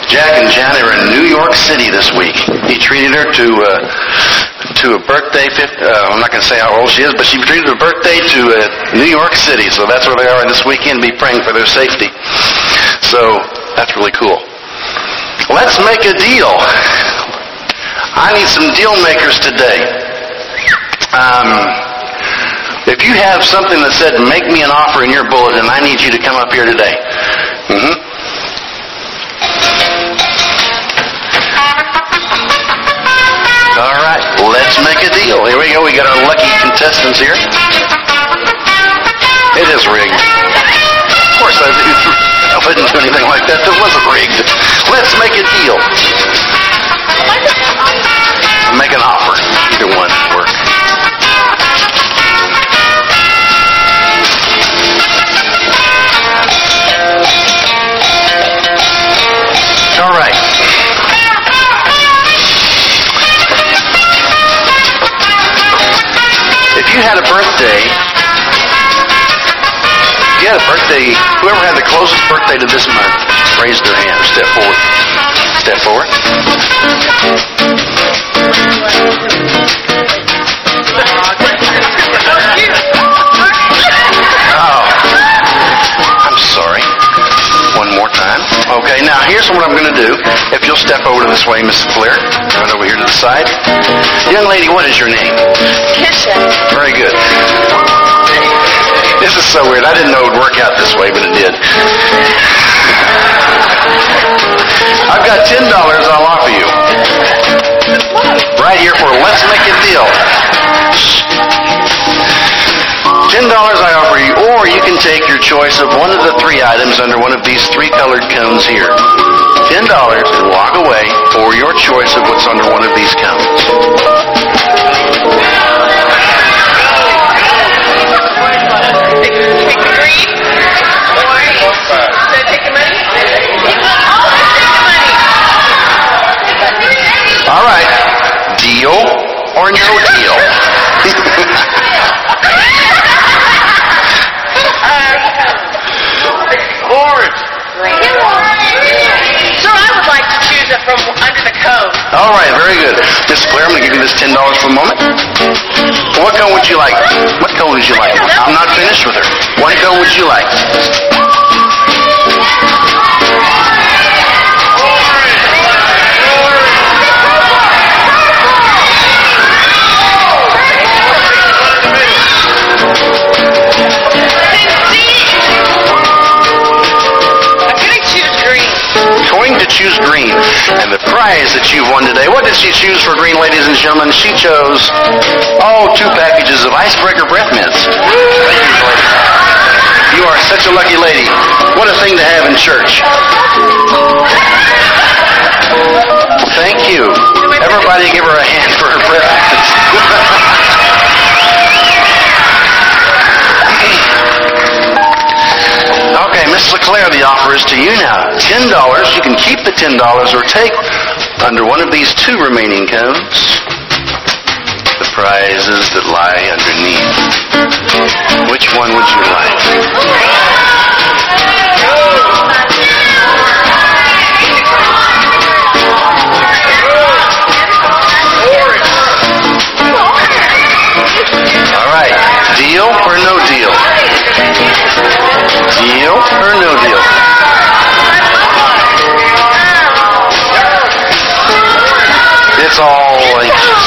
Jack and Janet are in New York City this week. He treated her to a birthday. I'm not going to say how old she is, but she treated her birthday to New York City. So that's where they are this weekend. Be praying for their safety. So that's really cool. Let's make a deal. I need some deal makers today. If you have something that said, make me an offer in your bulletin, I need you to come up here today. All right, let's make a deal. Here we go. We got our lucky contestants here. It is rigged. Of course, I wouldn't do anything like that. It wasn't rigged. Let's make a deal. Make an offer. Either one would work. All right. If you had a birthday, whoever had the closest birthday to this month, raise their hand or step forward. Step forward. Oh, I'm sorry. One more time. Okay, now here's what I'm going to do. If you'll step over to this way, Mrs. Flair. Right over here to the side. Young lady, what is your name? Kisha. Very good. This is so weird. I didn't know it would work out this way, but it did. I've got $10 I'll offer you. Right here for Let's Make a Deal. $10 I offer you, or you can take your choice of one of the three items under one of these three colored cones here. $10 and walk away, or your choice of what's under one of these cones. Take the green, or take the money. All right, deal or no deal? Orange. So I would like to choose it from under the cone. All right, very good. Miss Claire, I'm going to give you this $10 for a moment. What cone would you like? What cone would you like? I'm not finished with her. What cone would you like? Going to choose green. And the prize that you've won today, what did she choose for green, ladies and gentlemen? She chose, 2 packages of Icebreaker breath mints. Thank you, lady. You are such a lucky lady. What a thing to have in church. Thank you. Everybody give her a hand for her breath mints. Okay, Miss LeClaire, the offer is to you now. $10. You can keep the $10 or take under one of these 2 remaining cones the prizes that lie underneath. Which one would you like? All right, deal or no deal? Deal or no deal? It's all anxious.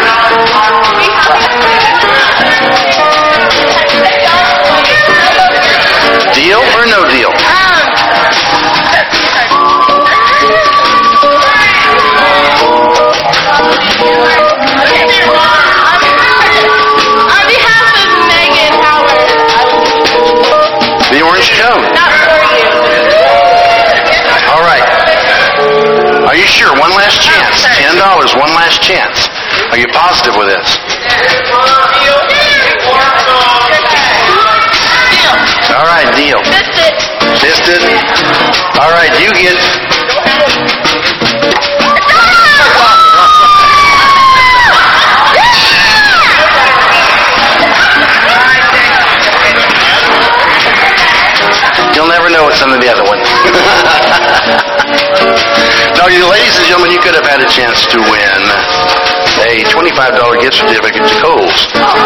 Deal or no deal? On behalf of Megan Howard. The orange cone. Not for you. All right. Are you sure? One last chance. $10. One last chance. Are you positive with this? All right, deal. Missed it. All right, you get... You'll never know what's under the other one. the chance to win a $25 gift certificate to Kohl's.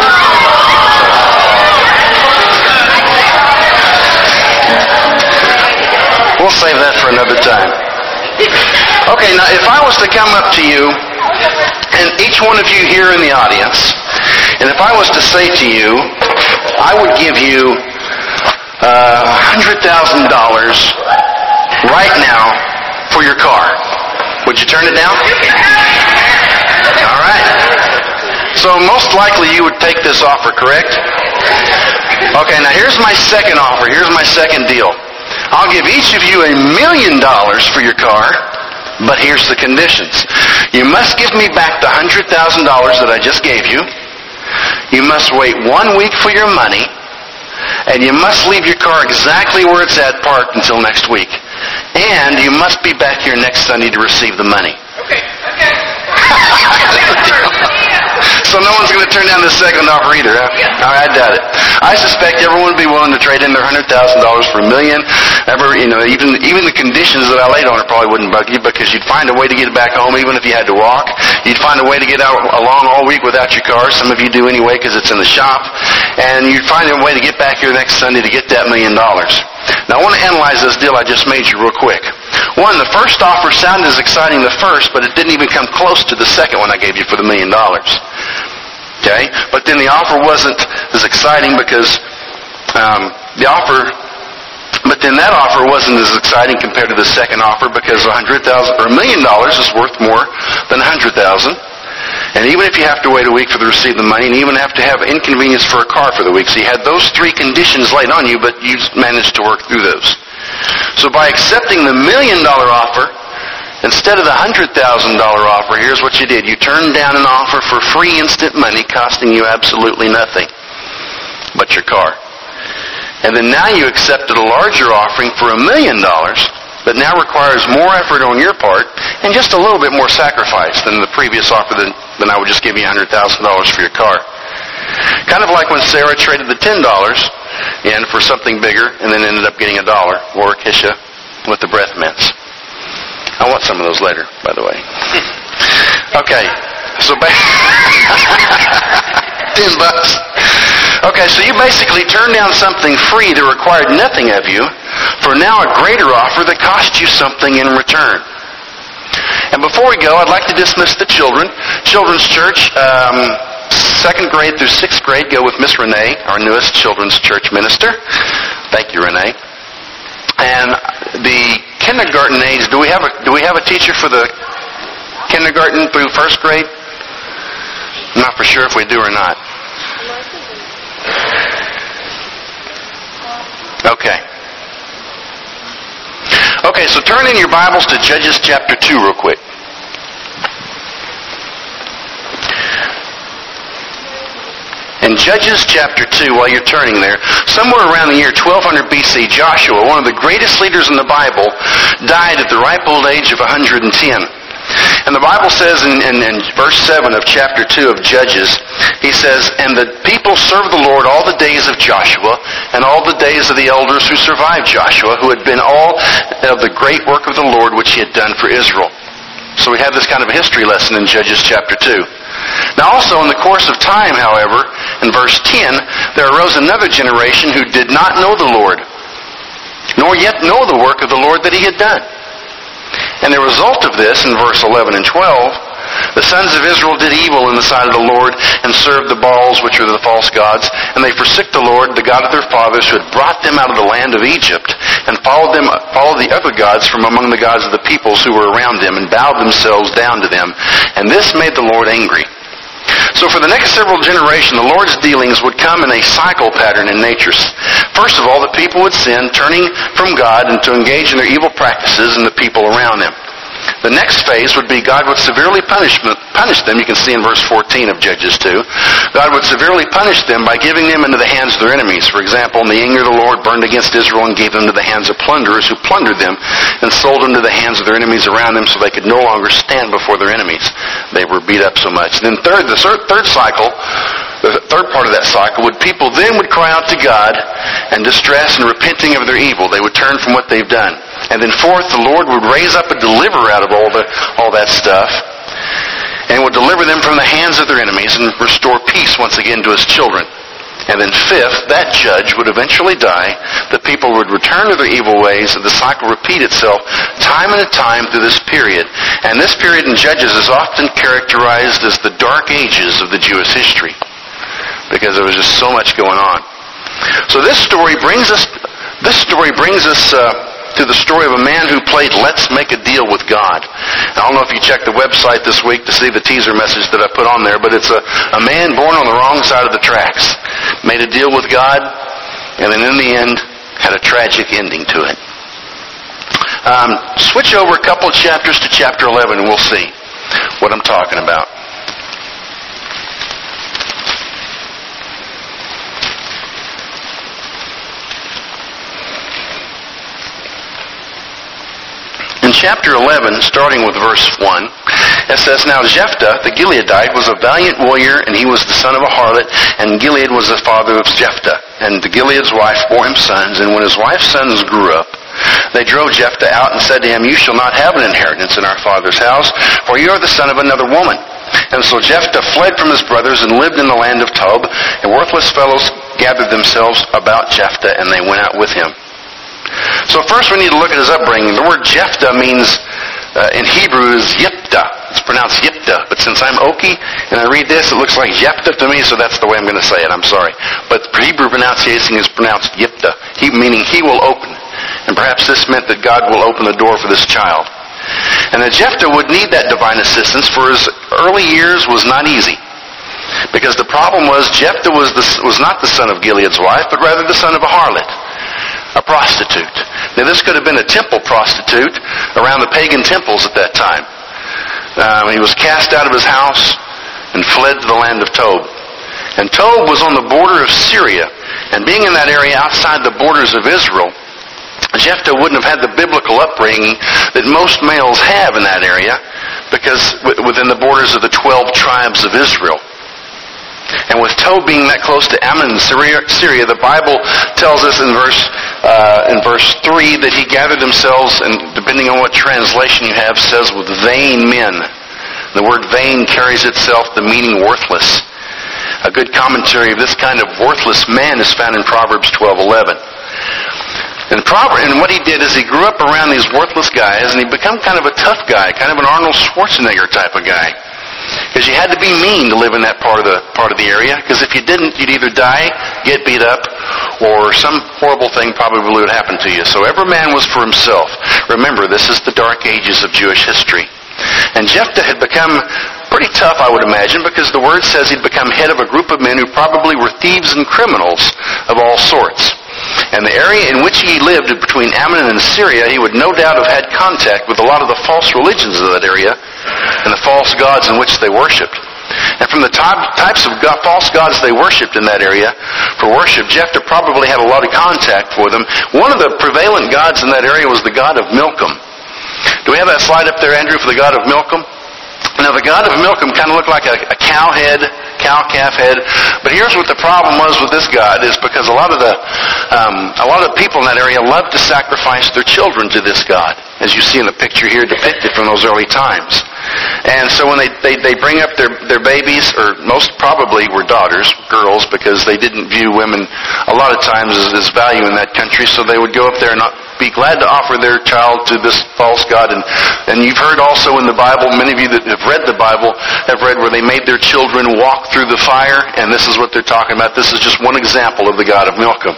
We'll save that for another time. Okay, now if I was to come up to you, and each one of you here in the audience, and if I was to say to you, I would give you $100,000 right now for your car, would you turn it down? All right. So most likely you would take this offer, correct? Okay, now here's my second offer. Here's my second deal. I'll give each of you $1 million for your car, but here's the conditions. You must give me back the $100,000 that I just gave you. You must wait 1 week for your money, and you must leave your car exactly where it's at parked until next week. And you must be back here next Sunday to receive the money. Okay. So no one's going to turn down the second offer either, huh? All right, I doubt it. I suspect everyone would be willing to trade in their $100,000 for $1 million. Even the conditions that I laid on it probably wouldn't bug you, because you'd find a way to get back home even if you had to walk. You'd find a way to get out along all week without your car. Some of you do anyway because it's in the shop. And you'd find a way to get back here next Sunday to get that $1 million. Now I want to analyze this deal I just made you real quick. One, the first offer sounded as exciting the first, but it didn't even come close to the second one I gave you for the $1 million. Okay? But then the offer wasn't as exciting because but then that offer wasn't as exciting compared to the second offer because $100,000 or $1 million is worth more than $100,000. And even if you have to wait a week for the receipt of the money, and even have to have inconvenience for a car for the week, so you had those three conditions laid on you, but you managed to work through those. So by accepting the $1 million offer instead of the $100,000 offer, here's what you did. You turned down an offer for free instant money costing you absolutely nothing but your car. And then now you accepted a larger offering for $1 million that now requires more effort on your part and just a little bit more sacrifice than the previous offer than I would just give you $100,000 for your car. Kind of like when Sarah traded the $10 in for something bigger and then ended up getting $1, or Kisha with the breath mints. I want some of those later, by the way. Okay, so $10. Okay, so you basically turned down something free that required nothing of you for now a greater offer that cost you something in return. And before we go, I'd like to dismiss the children. Children's Church, 2nd grade through 6th grade, go with Miss Renee, our newest children's church minister. Thank you, Renee. And the kindergarten age, do we have a teacher for the kindergarten through 1st grade? I'm not for sure if we do or not. Okay, so turn in your Bibles to Judges chapter 2 real quick. In Judges chapter 2, while you're turning there, somewhere around the year 1200 BC, Joshua, one of the greatest leaders in the Bible, died at the ripe old age of 110. And the Bible says in verse 7 of chapter 2 of Judges, he says, "And the people served the Lord all the days of Joshua, and all the days of the elders who survived Joshua, who had been all of the great work of the Lord which he had done for Israel." So we have this kind of a history lesson in Judges chapter 2. Now also in the course of time, however, in verse 10, there arose another generation who did not know the Lord, nor yet know the work of the Lord that he had done. And the result of this, in verse 11 and 12, the sons of Israel did evil in the sight of the Lord and served the Baals, which are the false gods, and they forsook the Lord, the God of their fathers, who had brought them out of the land of Egypt, and followed the other gods from among the gods of the peoples who were around them, and bowed themselves down to them. And this made the Lord angry. So for the next several generations, the Lord's dealings would come in a cycle pattern in nature. First of all, the people would sin, turning from God and to engage in their evil practices and the people around them. The next phase would be God would severely punish them. You can see in verse 14 of Judges 2. God would severely punish them by giving them into the hands of their enemies. For example, in the anger of the Lord burned against Israel and gave them to the hands of plunderers who plundered them and sold them to the hands of their enemies around them so they could no longer stand before their enemies. They were beat up so much. And then the third cycle, the third part of that cycle, people then would cry out to God and distress and repenting of their evil. They would turn from what they've done. And then fourth, the Lord would raise up a deliverer out of all that stuff. would deliver them from the hands of their enemies and restore peace once again to his children. And then fifth, that judge would eventually die, the people would return to their evil ways, and the cycle repeat itself time and time through this period. And this period in Judges is often characterized as the dark ages of the Jewish history, because there was just so much going on. So this story brings us to the story of a man who played Let's Make a Deal with God. I don't know if you checked the website this week to see the teaser message that I put on there, but it's a man born on the wrong side of the tracks. Made a deal with God, and then in the end, had a tragic ending to it. Switch over a couple of chapters to chapter 11, and we'll see what I'm talking about. In chapter 11, starting with verse 1, it says, Now Jephthah, the Gileadite, was a valiant warrior, and he was the son of a harlot, and Gilead was the father of Jephthah. And Gilead's wife bore him sons, and when his wife's sons grew up, they drove Jephthah out and said to him, You shall not have an inheritance in our father's house, for you are the son of another woman. And so Jephthah fled from his brothers and lived in the land of Tob, and worthless fellows gathered themselves about Jephthah, and they went out with him. So first we need to look at his upbringing. The word Jephthah means, in Hebrew, is Yiptah. It's pronounced Yiptah. But since I'm Okie and I read this, it looks like Jephthah to me, so that's the way I'm going to say it. I'm sorry. But Hebrew pronunciation is pronounced Yiptah, meaning he will open. And perhaps this meant that God will open the door for this child. And that Jephthah would need that divine assistance, for his early years was not easy. Because the problem was Jephthah was not the son of Gilead's wife, but rather the son of a harlot, a prostitute. Now this could have been a temple prostitute around the pagan temples at that time. He was cast out of his house and fled to the land of Tob. And Tob was on the border of Syria. And being in that area outside the borders of Israel, Jephthah wouldn't have had the biblical upbringing that most males have in that area, because within the borders of the 12 tribes of Israel. And with Tob being that close to Ammon and Syria, the Bible tells us in verse 3 that he gathered themselves, and depending on what translation you have, says with vain men. The word vain carries itself the meaning worthless. A good commentary of this kind of worthless man is found in Proverbs 12:11. And what he did is he grew up around these worthless guys, and he became kind of a tough guy, kind of an Arnold Schwarzenegger type of guy. Because you had to be mean to live in that part of the area. Because if you didn't, you'd either die, get beat up, or some horrible thing probably would happen to you. So every man was for himself. Remember, this is the dark ages of Jewish history. And Jephthah had become pretty tough, I would imagine, because the word says he'd become head of a group of men who probably were thieves and criminals of all sorts. And the area in which he lived between Ammon and Syria, he would no doubt have had contact with a lot of the false religions of that area and the false gods in which they worshipped. And from the types of false gods they worshipped in that area for worship, Jephthah probably had a lot of contact for them. One of the prevalent gods in that area was the god of Milcom. Do we have that slide up there, Andrew, for the god of Milcom? Now, the god of Milcom kind of looked like a cow-calf head. But here's what the problem was with this god, is because a lot of the people in that area loved to sacrifice their children to this god, as you see in the picture here depicted from those early times. And so when they bring up their babies, or most probably were daughters, girls, because they didn't view women a lot of times as value in that country, so they would go up there and not be glad to offer their child to this false god. And you've heard also in the Bible, many of you that have read the Bible have read where they made their children walk through the fire, and this is what they're talking about. This is just one example of the god of Milcom.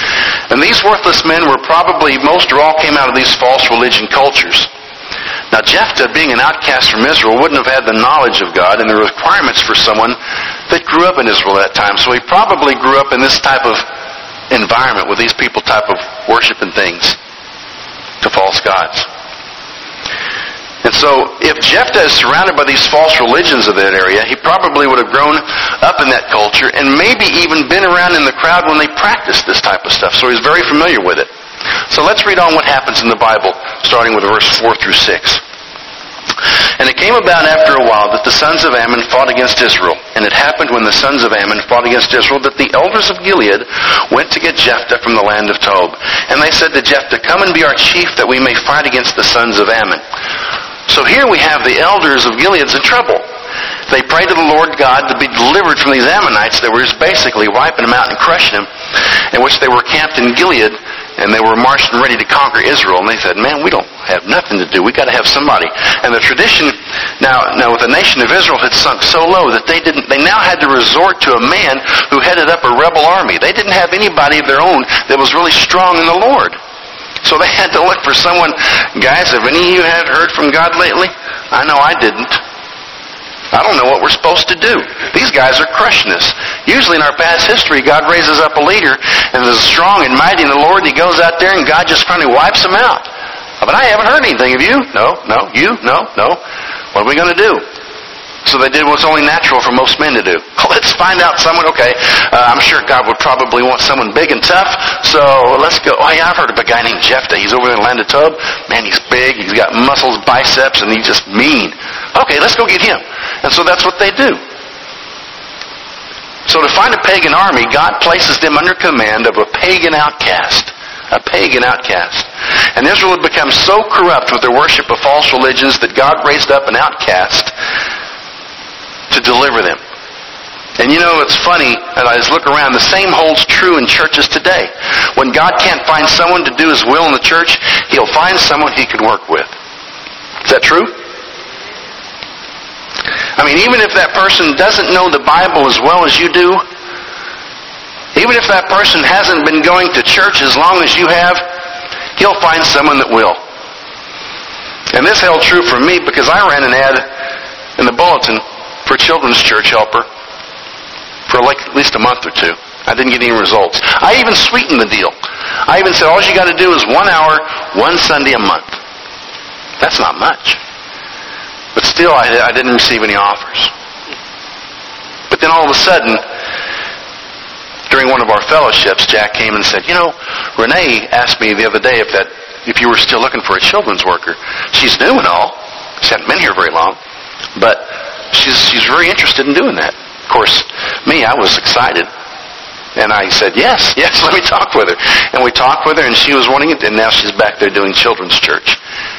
And these worthless men were probably, most or all came out of these false religion cultures. Now Jephthah, being an outcast from Israel, wouldn't have had the knowledge of God and the requirements for someone that grew up in Israel at that time. So he probably grew up in this type of environment with these people type of worship and things to false gods. And so if Jephthah is surrounded by these false religions of that area, he probably would have grown up in that culture and maybe even been around in the crowd when they practiced this type of stuff. So he's very familiar with it. So let's read on what happens in the Bible, starting with verse 4 through 6. And it came about after a while that the sons of Ammon fought against Israel. And it happened when the sons of Ammon fought against Israel that the elders of Gilead went to get Jephthah from the land of Tob. And they said to Jephthah, Come and be our chief, that we may fight against the sons of Ammon. So here we have the elders of Gilead's in trouble. They prayed to the Lord God to be delivered from these Ammonites that were just basically wiping them out and crushing them, in which they were camped in Gilead, and they were marched and ready to conquer Israel. And they said, man, we don't have nothing to do. We got to have somebody. And the tradition, now the nation of Israel had sunk so low that they now had to resort to a man who headed up a rebel army. They didn't have anybody of their own that was really strong in the Lord. So they had to look for someone. Guys, have any of you had heard from God lately? I know I didn't. I don't know what we're supposed to do. These guys are crushing us. Usually in our past history, God raises up a leader and is strong and mighty in the Lord, and he goes out there and God just finally wipes them out. But I haven't heard anything of you. No. What are we going to do? So they did what's only natural for most men to do. Let's find out someone, okay, I'm sure God would probably want someone big and tough, so let's go. Oh yeah, I've heard of a guy named Jephthah. He's over there in the land of Tob. Man, he's big, he's got muscles, biceps, and he's just mean. Okay, let's go get him. And so that's what they do. So to find a pagan army, God places them under command of a pagan outcast. A pagan outcast. And Israel had become so corrupt with their worship of false religions that God raised up an outcast to deliver them. And you know, it's funny, as I just look around, the same holds true in churches today. When God can't find someone to do His will in the church, He'll find someone He can work with. Is that true? I mean, even if that person doesn't know the Bible as well as you do, even if that person hasn't been going to church as long as you have, He'll find someone that will. And this held true for me because I ran an ad in the bulletin for a children's church helper for like at least a month or two. I didn't get any results. I even sweetened the deal. I even said, all you got to do is 1 hour, one Sunday a month. That's not much. But still, I didn't receive any offers. But then all of a sudden, during one of our fellowships, Jack came and said, you know, Renee asked me the other day if you were still looking for a children's worker. She's new and all. She hadn't been here very long. But she's very interested in doing that. Of course, me, I was excited. And I said, yes, let me talk with her. And we talked with her, and she was wanting it, and now she's back there doing children's church.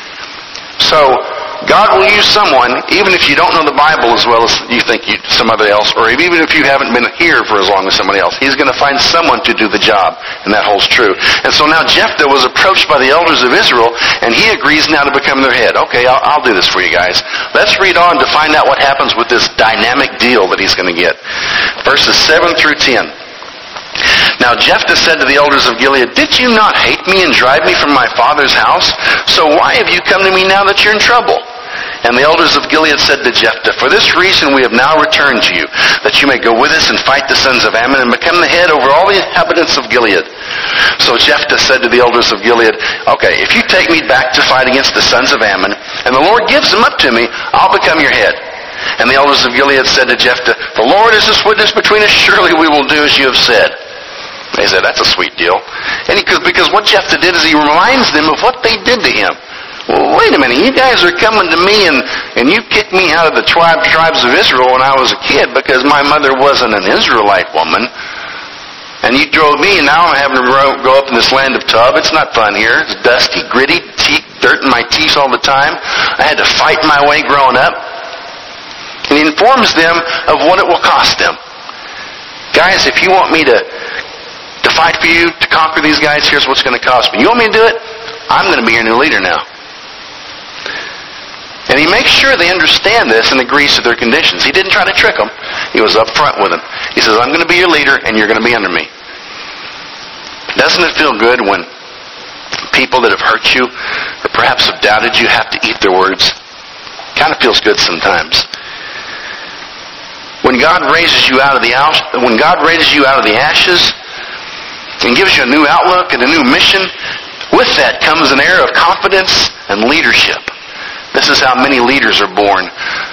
So, God will use someone, even if you don't know the Bible as well as you think somebody else, or even if you haven't been here for as long as somebody else. He's going to find someone to do the job, and that holds true. And so now Jephthah was approached by the elders of Israel, and he agrees now to become their head. Okay, I'll do this for you guys. Let's read on to find out what happens with this dynamic deal that he's going to get. Verses 7 through 10. Now Jephthah said to the elders of Gilead, did you not hate me and drive me from my father's house? So why have you come to me now that you're in trouble? And the elders of Gilead said to Jephthah, for this reason we have now returned to you, that you may go with us and fight the sons of Ammon and become the head over all the inhabitants of Gilead. So Jephthah said to the elders of Gilead, okay, if you take me back to fight against the sons of Ammon, and the Lord gives them up to me, I'll become your head. And the elders of Gilead said to Jephthah, the Lord is this witness between us, surely we will do as you have said. They said, that's a sweet deal. And because what Jephthah did is he reminds them of what they did to him. Well, wait a minute, you guys are coming to me and you kicked me out of the tribes of Israel when I was a kid because my mother wasn't an Israelite woman. And you drove me, and now I'm having to go up in this land of Tob. It's not fun here. It's dusty, gritty, dirt in my teeth all the time. I had to fight my way growing up. And he informs them of what it will cost them. Guys, if you want me to fight for you, to conquer these guys, here's what's going to cost me. You want me to do it? I'm going to be your new leader now. And he makes sure they understand this and agrees to their conditions. He didn't try to trick them. He was up front with them. He says, I'm going to be your leader and you're going to be under me. Doesn't it feel good when people that have hurt you or perhaps have doubted you have to eat their words? Kind of feels good sometimes. When God raises you out of the ashes and gives you a new outlook and a new mission, with that comes an air of confidence and leadership. This is how many leaders are born.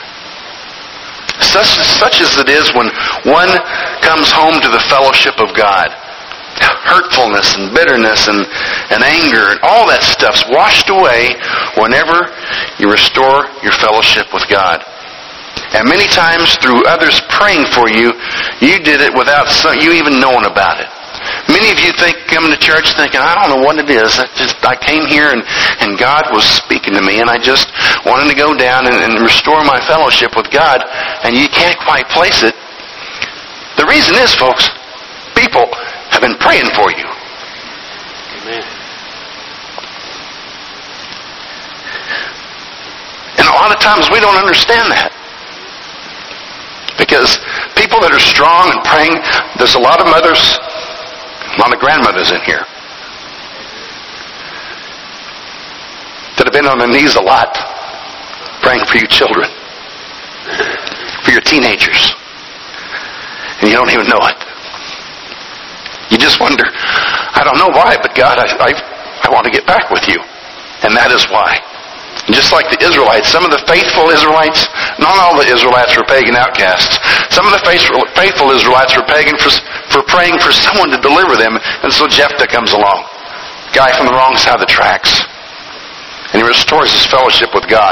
Such as it is when one comes home to the fellowship of God. Hurtfulness and bitterness and anger and all that stuff's washed away whenever you restore your fellowship with God. And many times through others praying for you, you did it without you even knowing about it. Many of you coming to church thinking, I don't know what it is. I came here and God was speaking to me, and I just wanted to go down and restore my fellowship with God, and you can't quite place it. The reason is, folks, people have been praying for you. Amen. And a lot of times we don't understand that. Because people that are strong and praying, there's a lot of mothers, a lot of grandmothers in here that have been on their knees a lot praying for your children, for your teenagers, and you don't even know it. You just wonder, I don't know why, but God, I want to get back with you. And that is why. Just like the Israelites, some of the faithful Israelites, not all the Israelites were pagan outcasts. Some of the faithful Israelites were pagan for praying for someone to deliver them. And so Jephthah comes along, guy from the wrong side of the tracks. And he restores his fellowship with God.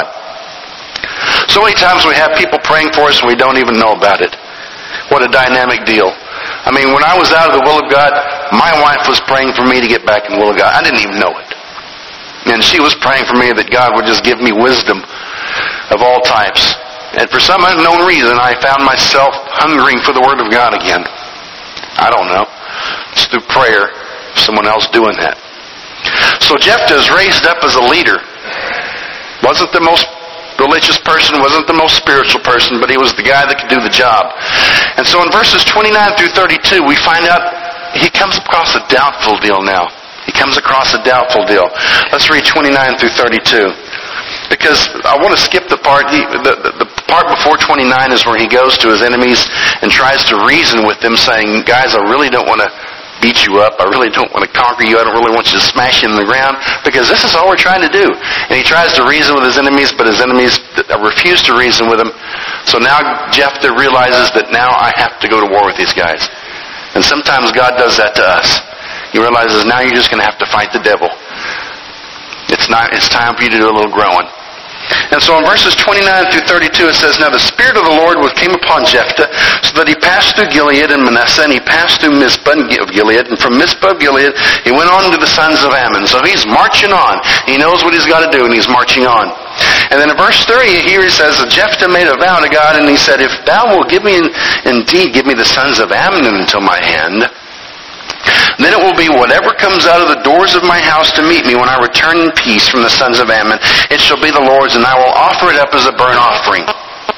So many times we have people praying for us and we don't even know about it. What a dynamic deal. I mean, when I was out of the will of God, my wife was praying for me to get back in the will of God. I didn't even know it. And she was praying for me that God would just give me wisdom of all types. And for some unknown reason, I found myself hungering for the Word of God again. I don't know. It's through prayer. Someone else doing that. So Jephthah is raised up as a leader. Wasn't the most religious person, wasn't the most spiritual person, but he was the guy that could do the job. And so in verses 29 through 32, we find out he comes across a doubtful deal now. He comes across a doubtful deal. Let's read 29 through 32. Because I want to skip the part, the part before 29 is where he goes to his enemies and tries to reason with them, saying, guys, I really don't want to beat you up. I really don't want to conquer you. I don't really want you to smash you in the ground, because this is all we're trying to do. And he tries to reason with his enemies, but his enemies refuse to reason with him. So now Jephthah realizes that now I have to go to war with these guys. And sometimes God does that to us. He realizes now you're just going to have to fight the devil. It's time for you to do a little growing. And so in verses 29 through 32 it says, Now the Spirit of the Lord came upon Jephthah, so that he passed through Gilead and Manasseh, and he passed through Mizpah of Gilead, and from Mizpah of Gilead he went on to the sons of Ammon. So he's marching on. He knows what he's got to do, and he's marching on. And then in verse 30 here he says, Jephthah made a vow to God, and he said, If thou wilt indeed give me the sons of Ammon into my hand, then it will be whatever comes out of the doors of my house to meet me when I return in peace from the sons of Ammon, it shall be the Lord's, and I will offer it up as a burnt offering.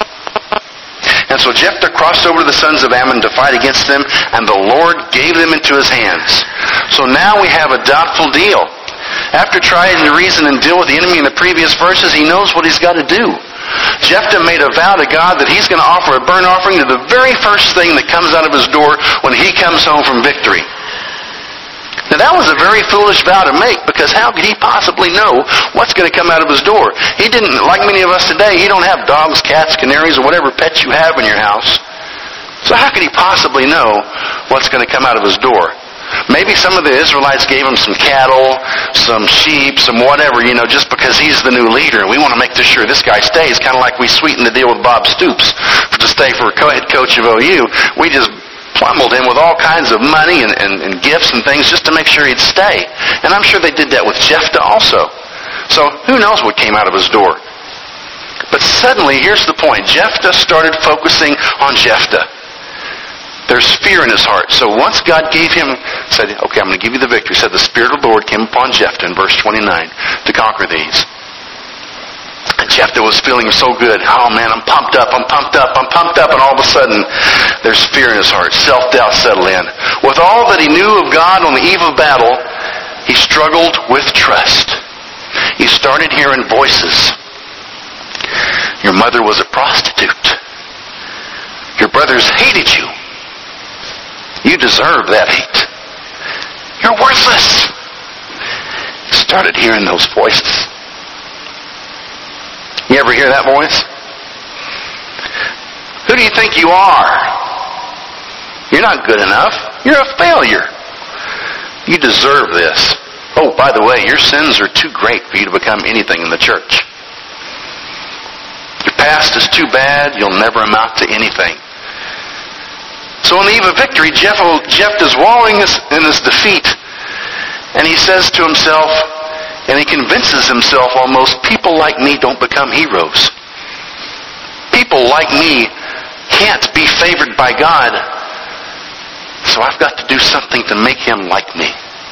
And so Jephthah crossed over to the sons of Ammon to fight against them, and the Lord gave them into his hands. So now we have a doubtful deal. After trying to reason and deal with the enemy in the previous verses, he knows what he's got to do. Jephthah made a vow to God that he's going to offer a burnt offering to the very first thing that comes out of his door when he comes home from victory. Now that was a very foolish vow to make, because how could he possibly know what's going to come out of his door? He didn't, like many of us today, he don't have dogs, cats, canaries, or whatever pets you have in your house. So how could he possibly know what's going to come out of his door? Maybe some of the Israelites gave him some cattle, some sheep, some whatever, just because he's the new leader. We want to make sure this guy stays, kind of like we sweetened the deal with Bob Stoops to stay for head coach of OU. We just pummeled him with all kinds of money and gifts and things just to make sure he'd stay. And I'm sure they did that with Jephthah also. So who knows what came out of his door. But suddenly, here's the point. Jephthah started focusing on Jephthah. There's fear in his heart. So once God said, okay, I'm going to give you the victory, said the Spirit of the Lord came upon Jephthah in verse 29 to conquer these. And Jephthah was feeling so good. Oh man, I'm pumped up. And all of a sudden, there's fear in his heart. Self-doubt settled in. With all that he knew of God on the eve of battle, he struggled with trust. He started hearing voices. Your mother was a prostitute. Your brothers hated you. You deserve that hate. You're worthless. He started hearing those voices. You ever hear that voice? Who do you think you are? You're not good enough. You're a failure. You deserve this. Oh, by the way, your sins are too great for you to become anything in the church. Your past is too bad. You'll never amount to anything. So on the eve of victory, Jephthah's wallowing in his defeat. And he says to himself, and he convinces himself almost, people like me don't become heroes. People like me can't be favored by God. So I've got to do something to make him like me.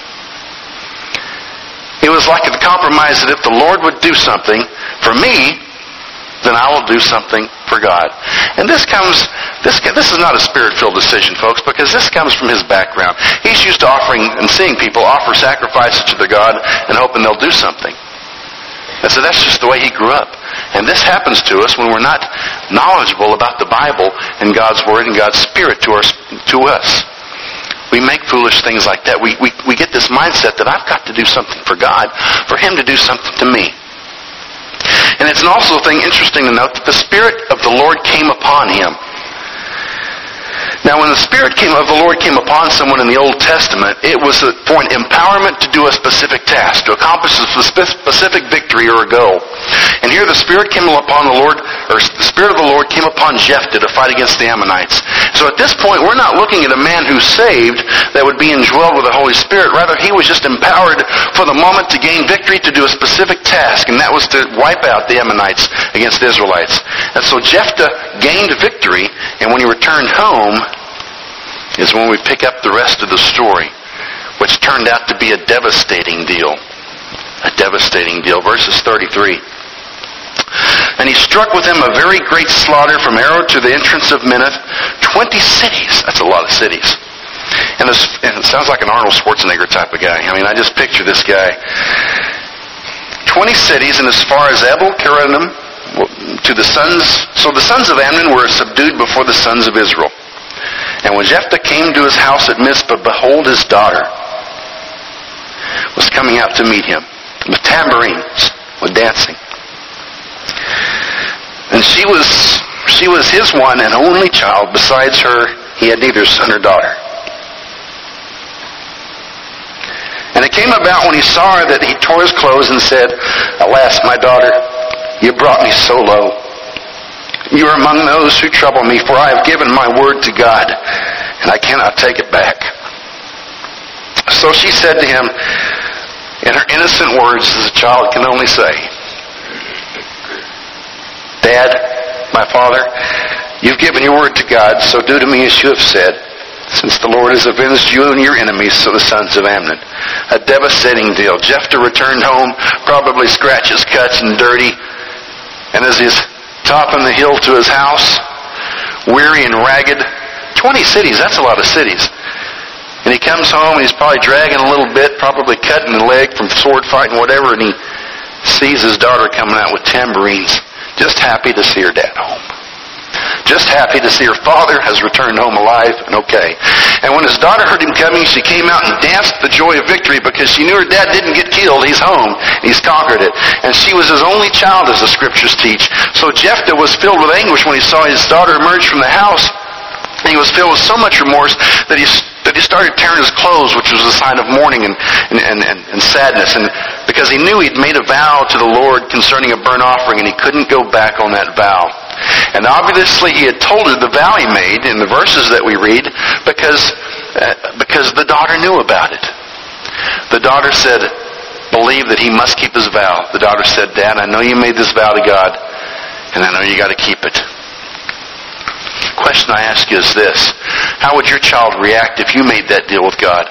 It was like a compromise that if the Lord would do something for me, then I will do something for God. And this is not a Spirit-filled decision, folks, because this comes from his background. He's used to offering and seeing people offer sacrifices to their God and hoping they'll do something. And so that's just the way he grew up. And this happens to us when we're not knowledgeable about the Bible and God's Word and God's Spirit to us. We make foolish things like that. We get this mindset that I've got to do something for God, for him to do something to me. And it's also a thing interesting to note that the Spirit of the Lord came upon him. Now, when the Spirit of the Lord came upon someone in the Old Testament, it was for an empowerment to do a specific task, to accomplish a specific victory or a goal. And here the Spirit came upon the Lord, or the Spirit of the Lord came upon Jephthah to fight against the Ammonites. So at this point, we're not looking at a man who's saved that would be indwelled with the Holy Spirit. Rather, he was just empowered for the moment to gain victory, to do a specific task, and that was to wipe out the Ammonites against the Israelites. And so Jephthah gained victory, and when he returned home, is when we pick up the rest of the story, which turned out to be a devastating deal. A devastating deal. Verses 33. And he struck with him a very great slaughter from Arrow to the entrance of Minnith, 20 cities. That's a lot of cities. And it sounds like an Arnold Schwarzenegger type of guy. I mean, I just picture this guy. 20 cities, and as far as Abel Kiranim, to the sons. So the sons of Ammon were subdued before the sons of Israel. And when Jephthah came to his house at Mizpah, behold, his daughter was coming out to meet him with tambourines, with dancing. And she was his one and only child. Besides her, he had neither son nor daughter. And it came about when he saw her that he tore his clothes and said, Alas, my daughter, you brought me so low. You are among those who trouble me, for I have given my word to God, and I cannot take it back. So she said to him, in her innocent words, as a child can only say, Dad, my father, you've given your word to God, so do to me as you have said, since the Lord has avenged you and your enemies, so the sons of Ammon. A devastating deal. Jephthah returned home, probably scratches, cuts, and dirty, and as he's topping the hill to his house, weary and ragged. 20 cities, that's a lot of cities. And he comes home and he's probably dragging a little bit, probably cutting the leg from sword fighting, whatever, and he sees his daughter coming out with tambourines, just happy to see her dad home. Just happy to see her father has returned home alive and okay. And when his daughter heard him coming, she came out and danced the joy of victory because she knew her dad didn't get killed. He's home. He's conquered it. And she was his only child, as the scriptures teach. So Jephthah was filled with anguish when he saw his daughter emerge from the house. And he was filled with so much remorse that he started tearing his clothes, which was a sign of mourning and sadness. And because he knew he'd made a vow to the Lord concerning a burnt offering, and he couldn't go back on that vow. And obviously he had told her the vow he made in the verses that we read because the daughter knew about it. The daughter said, believe that he must keep his vow. The daughter said, Dad, I know you made this vow to God, and I know you got to keep it. The question I ask you is this: how would your child react if you made that deal with God?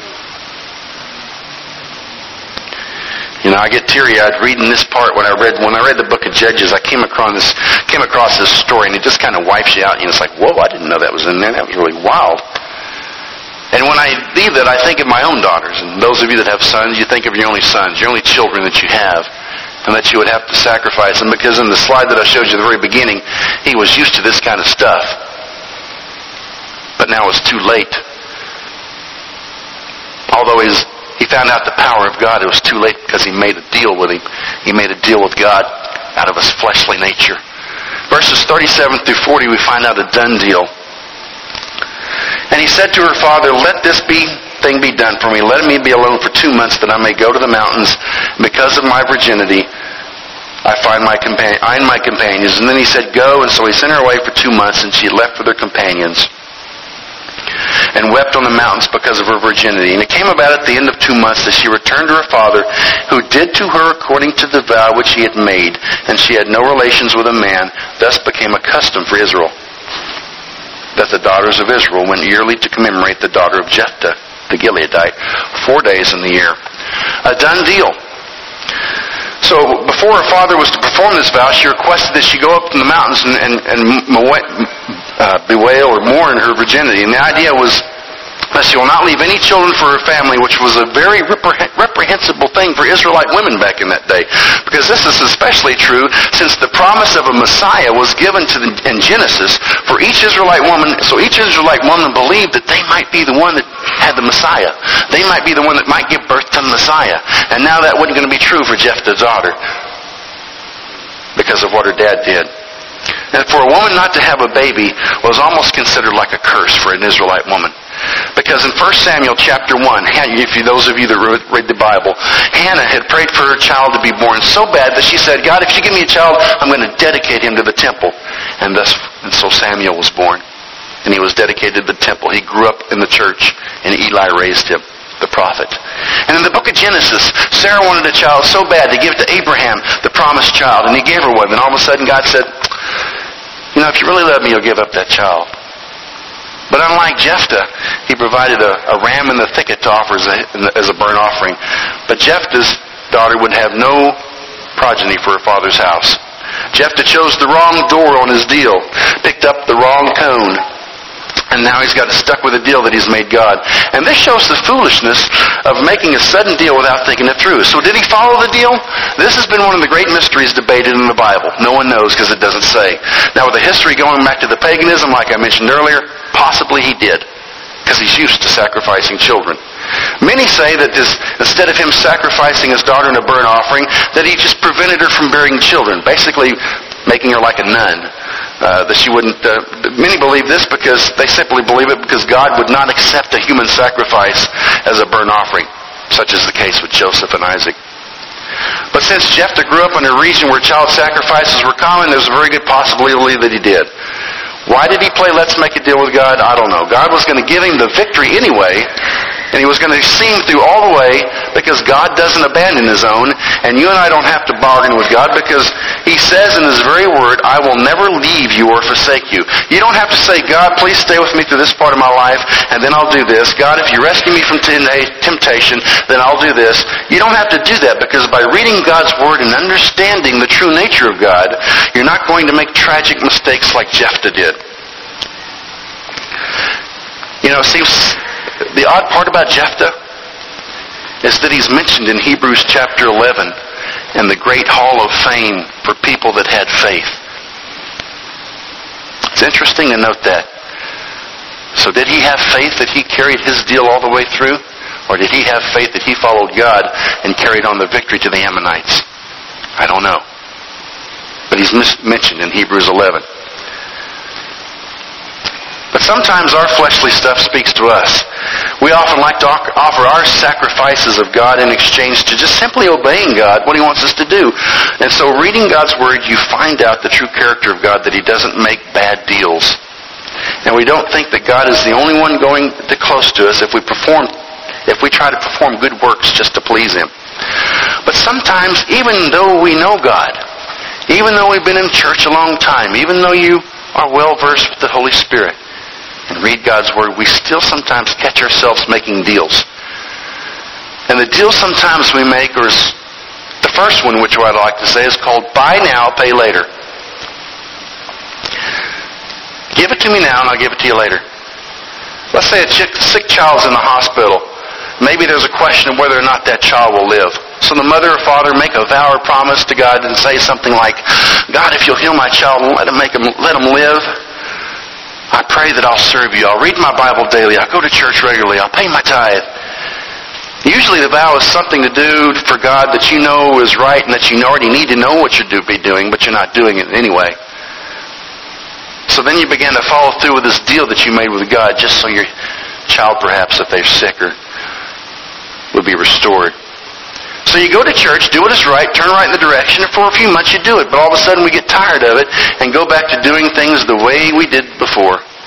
You know, I get teary-eyed reading this part when I read the book of Judges. I came across this story, and it just kind of wipes you out. And it's like, whoa, I didn't know that was in there. That was really wild. And when I leave that, I think of my own daughters. And those of you that have sons, you think of your only sons, your only children that you have, and that you would have to sacrifice them. Because in the slide that I showed you at the very beginning, he was used to this kind of stuff. But now it's too late. Although he found out the power of God, it was too late because he made a deal with him. He made a deal with God out of his fleshly nature. Verses 37 through 40, we find out a done deal. And he said to her father, Let this thing be done for me. Let me be alone for 2 months that I may go to the mountains. Because of my virginity, I and my companions. And then he said, Go. And so he sent her away for 2 months, and she left with her companions. and wept on the mountains because of her virginity. And it came about at the end of 2 months that she returned to her father, who did to her according to the vow which he had made. And she had no relations with a man. Thus became a custom for Israel, that the daughters of Israel went yearly to commemorate the daughter of Jephthah, the Gileadite, 4 days in the year. A done deal. So before her father was to perform this vow, she requested that she go up in the mountains and bewail or mourn her virginity. And the idea was that she will not leave any children for her family, which was a very reprehensible thing for Israelite women back in that day. Because this is especially true since the promise of a Messiah was given in Genesis for each Israelite woman. So each Israelite woman believed that they might be the one that had the Messiah. They might be the one that might give birth to the Messiah. And now that wasn't going to be true for Jephthah's daughter because of what her dad did. And for a woman not to have a baby was almost considered like a curse for an Israelite woman. Because in 1 Samuel chapter 1, those of you that read the Bible, Hannah had prayed for her child to be born so bad that she said, God, if you give me a child, I'm going to dedicate him to the temple. And so Samuel was born. And he was dedicated to the temple. He grew up in the church, and Eli raised him, the prophet. And in the book of Genesis, Sarah wanted a child so bad to give it to Abraham, the promised child, and he gave her one. And all of a sudden God said, if you really love me, you'll give up that child. But unlike Jephthah, he provided a ram in the thicket to offer as a burnt offering. But Jephthah's daughter would have no progeny for her father's house. Jephthah chose the wrong door on his deal, picked up the wrong cone, and now he's got stuck with a deal that he's made God. And this shows the foolishness of making a sudden deal without thinking it through. So did he follow the deal? This has been one of the great mysteries debated in the Bible. No one knows because it doesn't say. Now with the history going back to the paganism, like I mentioned earlier, possibly he did, because he's used to sacrificing children. Many say that instead of him sacrificing his daughter in a burnt offering, that he just prevented her from bearing children, basically making her like a nun. That she wouldn't. Many believe this because they simply believe it because God would not accept a human sacrifice as a burnt offering, such as the case with Joseph and Isaac. But since Jephthah grew up in a region where child sacrifices were common, there's a very good possibility that he did. Why did he play let's make a deal with God? I don't know. God was going to give him the victory anyway, and he was going to see him through all the way because God doesn't abandon his own, and you and I don't have to bargain with God because he says in his very word, I will never leave you or forsake you. You don't have to say, God, please stay with me through this part of my life, and then I'll do this. God, if you rescue me from temptation, then I'll do this. You don't have to do that because by reading God's word and understanding the true nature of God, you're not going to make tragic mistakes like Jephthah did. See, the odd part about Jephthah is that he's mentioned in Hebrews chapter 11 in the great hall of fame for people that had faith. It's interesting to note that. So did he have faith that he carried his deal all the way through? Or did he have faith that he followed God and carried on the victory to the Ammonites? I don't know. But he's mentioned in Hebrews 11. But sometimes our fleshly stuff speaks to us. We often like to offer our sacrifices of God in exchange to just simply obeying God, what he wants us to do. And so reading God's word, you find out the true character of God, that he doesn't make bad deals. And we don't think that God is the only one going close to us if we try to perform good works just to please him. But sometimes, even though we know God, even though we've been in church a long time, even though you are well versed with the Holy Spirit, and read God's word, we still sometimes catch ourselves making deals. And the deals sometimes we make is, the first one, which I'd like to say, is called buy now, pay later. Give it to me now and I'll give it to you later. Let's say a sick child's in the hospital. Maybe there's a question of whether or not that child will live. So the mother or father make a vow or promise to God and say something like, God, if you'll heal my child and let him live, I pray that I'll serve you. I'll read my Bible daily. I'll go to church regularly. I'll pay my tithe. Usually the vow is something to do for God that you know is right and that you already need to know what you'd be doing, but you're not doing it anyway. So then you begin to follow through with this deal that you made with God just so your child, perhaps, if they're sicker, would be restored. So you go to church, do what is right, turn right in the direction, and for a few months you do it. But all of a sudden we get tired of it and go back to doing things the way we did before.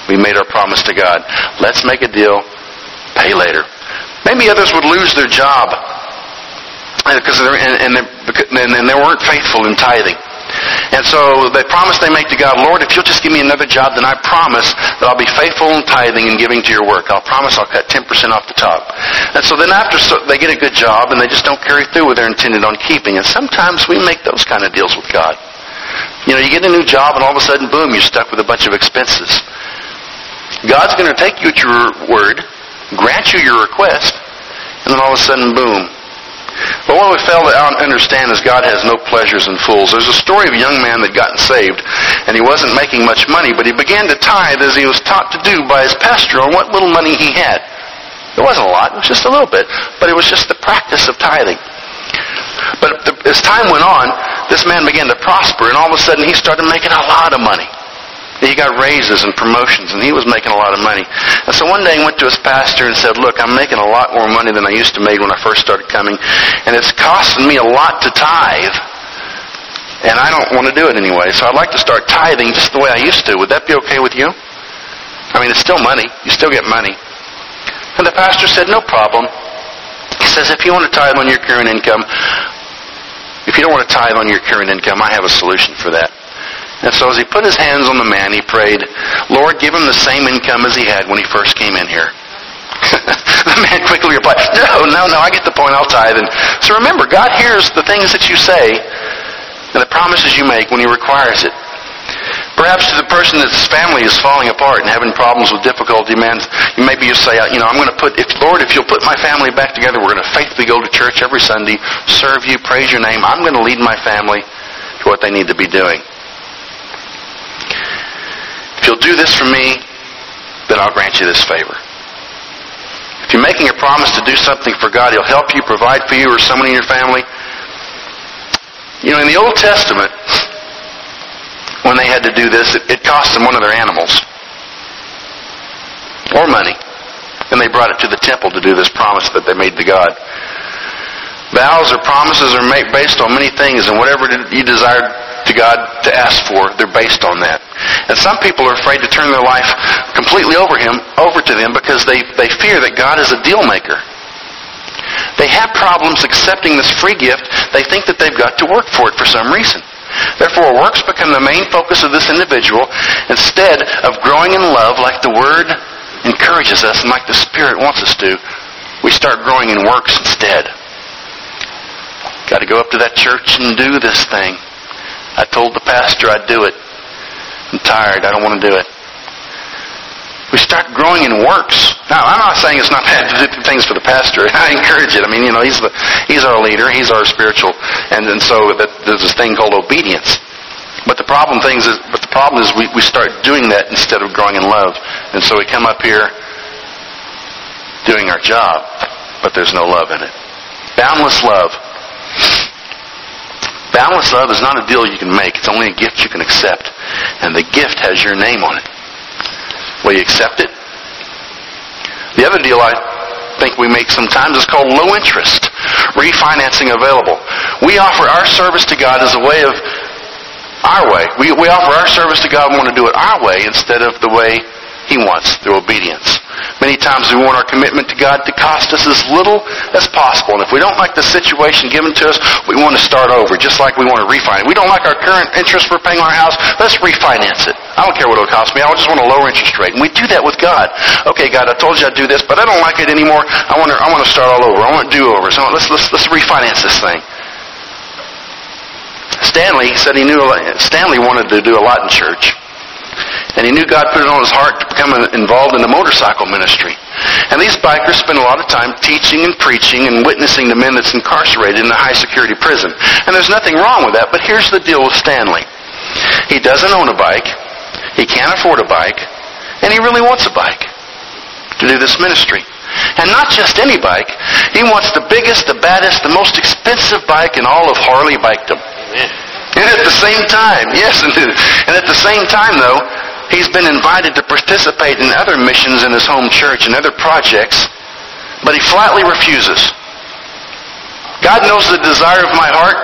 We made our promise to God. Let's make a deal, pay later. Maybe others would lose their job because they weren't faithful in tithing. And so the promise they make to God, Lord, if you'll just give me another job, then I promise that I'll be faithful in tithing and giving to your work. I'll promise I'll cut 10% off the top. And so then after they get a good job and they just don't carry through what they're intended on keeping. And sometimes we make those kind of deals with God. You know, you get a new job and all of a sudden, boom, you're stuck with a bunch of expenses. God's going to take you at your word, grant you your request, and then all of a sudden, boom. But what we fail to understand is God has no pleasures in fools. There's a story of a young man that gotten saved, and he wasn't making much money, but he began to tithe as he was taught to do by his pastor on what little money he had. It wasn't a lot, it was just a little bit, but it was just the practice of tithing. But as time went on, this man began to prosper, and all of a sudden he started making a lot of money. He got raises and promotions, and he was making a lot of money. And so one day he went to his pastor and said, look, I'm making a lot more money than I used to make when I first started coming, and it's costing me a lot to tithe, and I don't want to do it anyway, so I'd like to start tithing just the way I used to. Would that be okay with you? I mean, it's still money. You still get money. And the pastor said, no problem. He says, if you want to tithe on your current income, if you don't want to tithe on your current income, I have a solution for that. And so as he put his hands on the man, he prayed, Lord, give him the same income as he had when he first came in here. The man quickly replied, no, I get the point, I'll tithe. And so remember, God hears the things that you say and the promises you make when he requires it. Perhaps to the person that's family is falling apart and having problems with difficulty, man, maybe you say, I'm going to Lord, if you'll put my family back together, we're going to faithfully go to church every Sunday, serve you, praise your name. I'm going to lead my family to what they need to be doing. If you'll do this for me, then I'll grant you this favor. If you're making a promise to do something for God, he'll help you, provide for you or someone in your family. You know, in the Old Testament, when they had to do this, it cost them one of their animals. Or money. And they brought it to the temple to do this promise that they made to God. Vows or promises are made based on many things, and whatever you desire to God to ask for, they're based on that. And some people are afraid to turn their life completely over to them because they fear that God is a deal maker. They have problems accepting this free gift. They think that they've got to work for it for some reason. Therefore, works become the main focus of this individual instead of growing in love like the Word encourages us and like the Spirit wants us to. We start growing in works instead. Got to go up to that church and do this thing. I told the pastor I'd do it. I'm tired. I don't want to do it. We start growing in works. Now, I'm not saying it's not bad to do things for the pastor. I encourage it. I mean, he's our leader. He's our spiritual. And so there's this thing called obedience. But the problem is we start doing that instead of growing in love. And so we come up here doing our job, but there's no love in it. Boundless love. Boundless love is not a deal you can make. It's only a gift you can accept. And the gift has your name on it. Will you accept it? The other deal I think we make sometimes is called low interest. Refinancing available. We offer our service to God as a way of our way. We offer our service to God and want to do it our way instead of the way He wants, through obedience. Many times we want our commitment to God to cost us as little as possible. And if we don't like the situation given to us, we want to start over, just like we want to refinance. We don't like our current interest we're paying on our house, let's refinance it. I don't care what it'll cost me, I just want a lower interest rate. And we do that with God. Okay, God, I told you I'd do this, but I don't like it anymore. I want to start all over. I want to do over. So let's refinance this thing. Stanley said Stanley wanted to do a lot in church. And he knew God put it on his heart to become involved in the motorcycle ministry. And these bikers spend a lot of time teaching and preaching and witnessing to men that's incarcerated in a high-security prison. And there's nothing wrong with that, but here's the deal with Stanley. He doesn't own a bike, he can't afford a bike, and he really wants a bike to do this ministry. And not just any bike. He wants the biggest, the baddest, the most expensive bike in all of Harley bikedom. Amen. And at the same time, though, he's been invited to participate in other missions in his home church and other projects, but he flatly refuses. God knows the desire of my heart,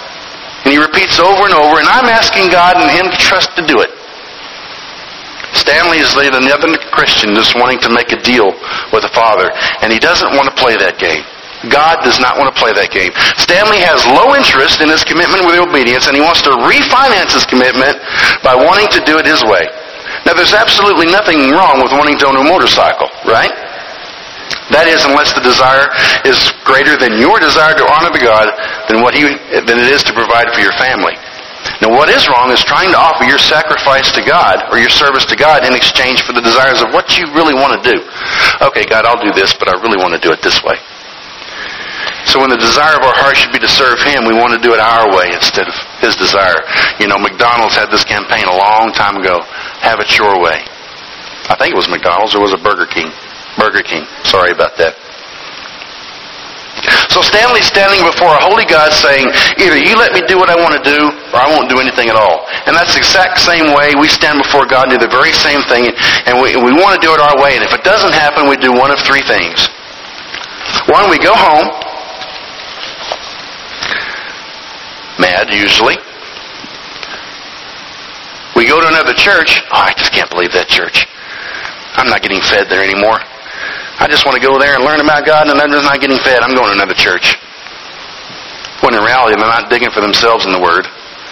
and he repeats over and over, and I'm asking God and him to trust to do it. Stanley is another Christian just wanting to make a deal with the Father, and he doesn't want to play that game. God does not want to play that game. Stanley has low interest in his commitment with obedience, and he wants to refinance his commitment by wanting to do it his way. Now, there's absolutely nothing wrong with wanting to own a motorcycle, right? That is, unless the desire is greater than your desire to honor the God than it is to provide for your family. Now, what is wrong is trying to offer your sacrifice to God or your service to God in exchange for the desires of what you really want to do. Okay, God, I'll do this, but I really want to do it this way. So when the desire of our heart should be to serve Him, we want to do it our way instead of His desire. You know, McDonald's had this campaign a long time ago. Have it your way. I think it was McDonald's or was it Burger King? Burger King. Sorry about that. So Stanley's standing before a holy God saying, either you let me do what I want to do, or I won't do anything at all. And that's the exact same way we stand before God and do the very same thing, and we want to do it our way. And if it doesn't happen, we do one of three things. One, we go home, mad usually. We go to another church. Oh, I just can't believe that church. I'm not getting fed there anymore. I just want to go there and learn about God, and I'm just not getting fed. I'm going to another church. When in reality, they're not digging for themselves in the Word.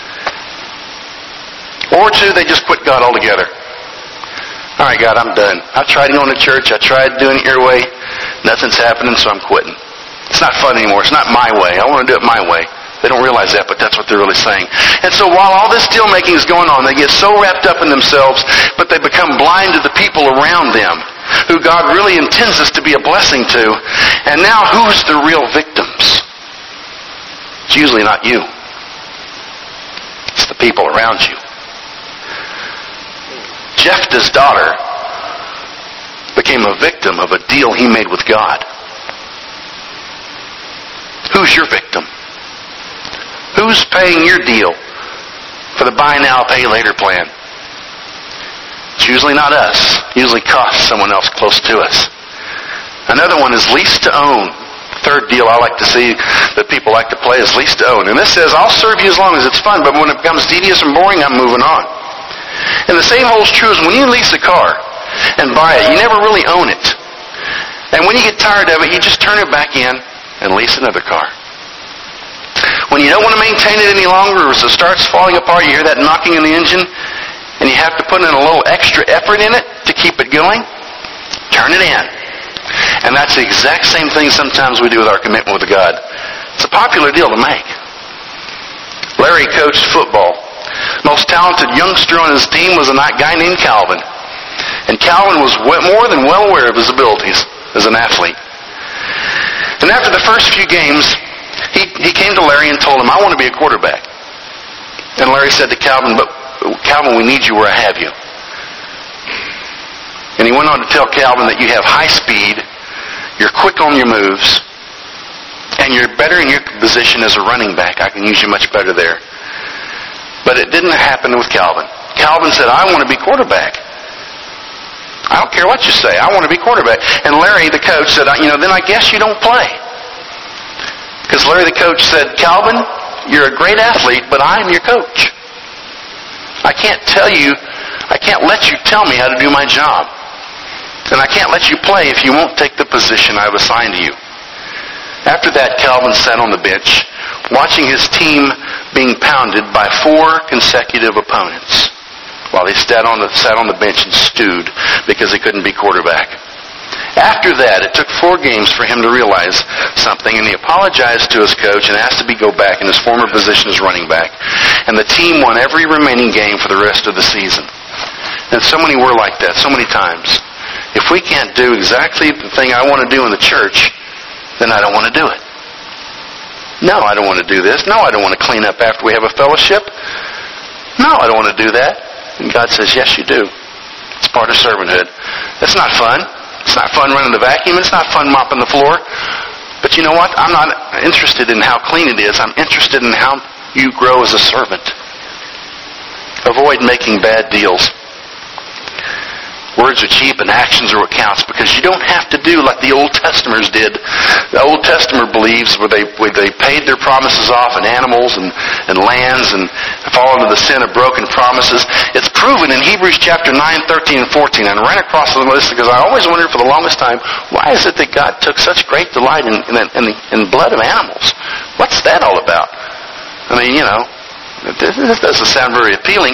Or two, they just quit God altogether. All right, God, I'm done. I tried going to church. I tried doing it your way. Nothing's happening, so I'm quitting. It's not fun anymore. It's not my way. I want to do it my way. They don't realize that, but that's what they're really saying. And so while all this deal-making is going on, they get so wrapped up in themselves, but they become blind to the people around them, who God really intends us to be a blessing to. And now, who's the real victims? It's usually not you. It's the people around you. Jephthah's daughter became a victim of a deal he made with God. Who's your victim? Who's paying your deal for the buy now, pay later plan? It's usually not us. It usually costs someone else close to us. Another one is lease to own. Third deal I like to see that people like to play is lease to own. And this says, I'll serve you as long as it's fun, but when it becomes tedious and boring, I'm moving on. And the same holds true as when you lease a car and buy it, you never really own it. And when you get tired of it, you just turn it back in and lease another car. When you don't want to maintain it any longer, or as it starts falling apart, you hear that knocking in the engine, and you have to put in a little extra effort in it to keep it going, turn it in. And that's the exact same thing sometimes we do with our commitment with God. It's a popular deal to make. Larry coached football. Most talented youngster on his team was a guy named Calvin. And Calvin was more than well aware of his abilities as an athlete. And after the first few games, he came to Larry and told him, I want to be a quarterback. And Larry said to Calvin, but Calvin, we need you where I have you. And he went on to tell Calvin that you have high speed, you're quick on your moves, and you're better in your position as a running back. I can use you much better there. But it didn't happen with Calvin. Calvin said, I want to be quarterback. I don't care what you say. I want to be quarterback. And Larry, the coach, said, then I guess you don't play. Because Larry, the coach, said, Calvin, you're a great athlete, but I'm your coach. I can't let you tell me how to do my job. And I can't let you play if you won't take the position I've assigned to you. After that, Calvin sat on the bench, watching his team being pounded by 4 consecutive opponents, while he sat on the bench and stewed because he couldn't be quarterback. After that, it took 4 games for him to realize something, and he apologized to his coach and asked to go back in his former position as running back. And the team won every remaining game for the rest of the season. And so many were like that, so many times. If we can't do exactly the thing I want to do in the church, then I don't want to do it. No, I don't want to do this. No, I don't want to clean up after we have a fellowship. No, I don't want to do that. And God says, yes, you do. It's part of servanthood. It's not fun. It's not fun running the vacuum. It's not fun mopping the floor. But you know what? I'm not interested in how clean it is. I'm interested in how you grow as a servant. Avoid making bad deals. We're words are cheap and actions are what counts, because you don't have to do like the Old Testamers did. The Old Testament believes where they paid their promises off in animals and lands and fall into the sin of broken promises. It's proven in Hebrews chapter 9, 13, and 14. And I ran across the list because I always wondered for the longest time, why is it that God took such great delight in the blood of animals? What's that all about? I mean, this doesn't sound very appealing.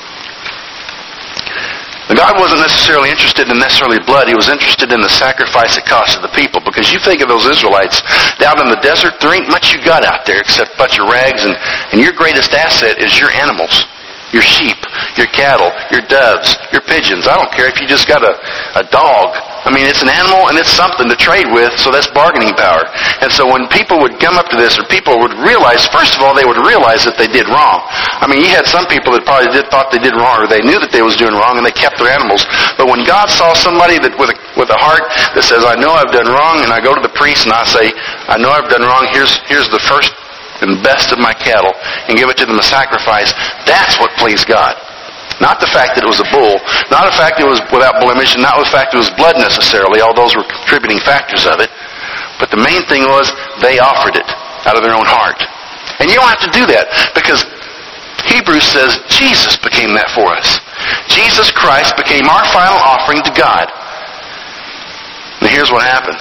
God wasn't necessarily interested in necessarily blood. He was interested in the sacrifice it cost to the people. Because you think of those Israelites down in the desert, there ain't much you got out there except a bunch of rags, and your greatest asset is your animals. Your sheep, your cattle, your doves, your pigeons. I don't care if you just got a dog. I mean, it's an animal and it's something to trade with, so that's bargaining power. And so when people would come up to this, or people would realize, first of all, they would realize that they did wrong. I mean, you had some people that probably thought they did wrong, or they knew that they was doing wrong, and they kept their animals. But when God saw somebody that with a heart that says, I know I've done wrong, and I go to the priest and I say, I know I've done wrong, here's the first and best of my cattle, and give it to them as sacrifice, that's what pleased God. Not the fact that it was a bull, not the fact that it was without blemish, and not the fact that it was blood necessarily, all those were contributing factors of it. But the main thing was, they offered it out of their own heart. And you don't have to do that, because Hebrews says Jesus became that for us. Jesus Christ became our final offering to God. And here's what happens.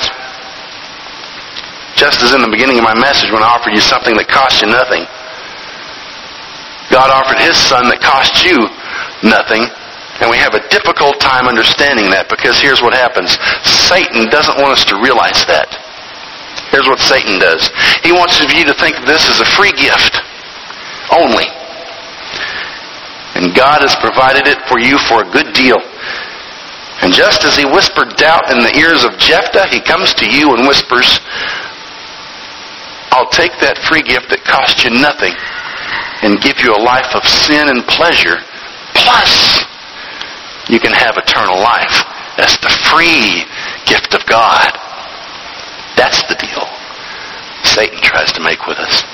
Just as in the beginning of my message when I offered you something that cost you nothing, God offered His Son that cost you nothing, and we have a difficult time understanding that, because here's what happens. Satan doesn't want us to realize that. Here's what Satan does. He wants you to think this is a free gift only. And God has provided it for you for a good deal. And just as he whispered doubt in the ears of Jephthah, he comes to you and whispers, I'll take that free gift that cost you nothing and give you a life of sin and pleasure. Plus, you can have eternal life. That's the free gift of God. That's the deal Satan tries to make with us.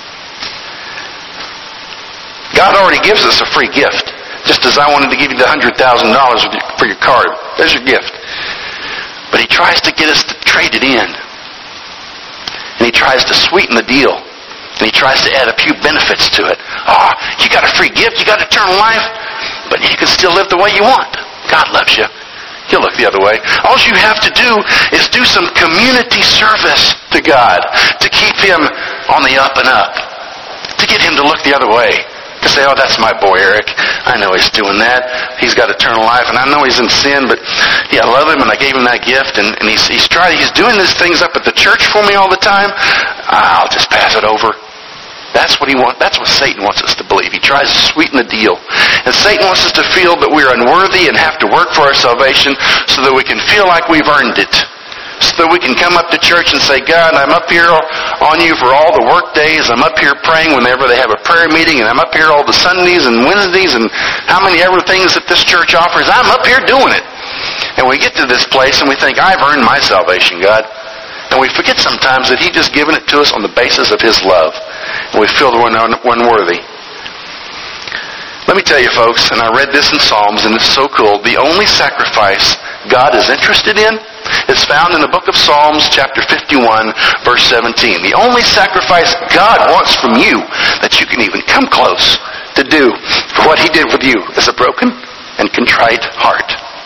God already gives us a free gift. Just as I wanted to give you the $100,000 for your card. There's your gift. But he tries to get us to trade it in. And he tries to sweeten the deal. And he tries to add a few benefits to it. Oh, you got a free gift, you got eternal life, but you can still live the way you want. God loves you. He'll look the other way. All you have to do is do some community service to God to keep Him on the up and up. To get Him to look the other way. To say, oh, that's my boy Eric. I know he's doing that. He's got eternal life, and I know he's in sin, but yeah, I love him, and I gave him that gift, and he's doing these things up at the church for me all the time. I'll just pass it over. That's what he wants. That's what Satan wants us to believe. He tries to sweeten the deal. And Satan wants us to feel that we're unworthy and have to work for our salvation so that we can feel like we've earned it. So that we can come up to church and say, God, I'm up here on you for all the work days. I'm up here praying whenever they have a prayer meeting. And I'm up here all the Sundays and Wednesdays and how many ever things that this church offers. I'm up here doing it. And we get to this place and we think, I've earned my salvation, God. And we forget sometimes that He just given it to us on the basis of His love. And we feel that we're unworthy. Let me tell you, folks, and I read this in Psalms, and it's so cool. The only sacrifice God is interested in is found in the book of Psalms, chapter 51, verse 17. The only sacrifice God wants from you that you can even come close to do for what He did with you is a broken and contrite heart.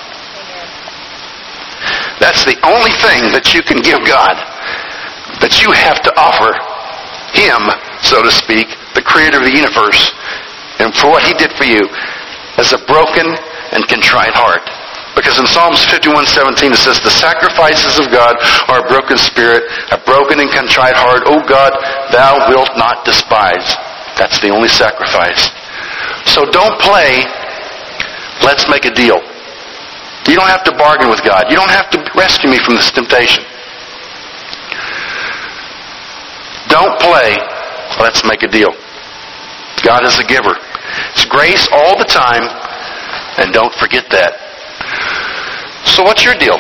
That's the only thing that you can give God, that you have to offer Him, so to speak, the creator of the universe, and for what He did for you, as a broken and contrite heart. Because in Psalms 51:17 it says, the sacrifices of God are a broken spirit, a broken and contrite heart. O God, Thou wilt not despise. That's the only sacrifice. So don't play, let's make a deal. You don't have to bargain with God. You don't have to rescue me from this temptation. Don't play, let's make a deal. God is a giver. It's grace all the time, and don't forget that. So what's your deal?